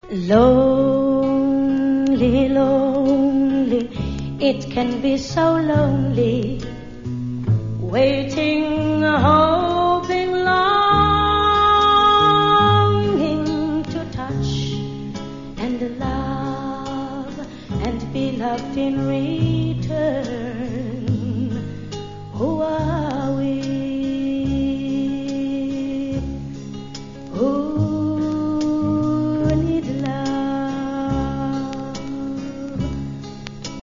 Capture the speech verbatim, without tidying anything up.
Lonely, lonely, it can be so lonely, waiting, hoping, longing to touch and love and be loved in return.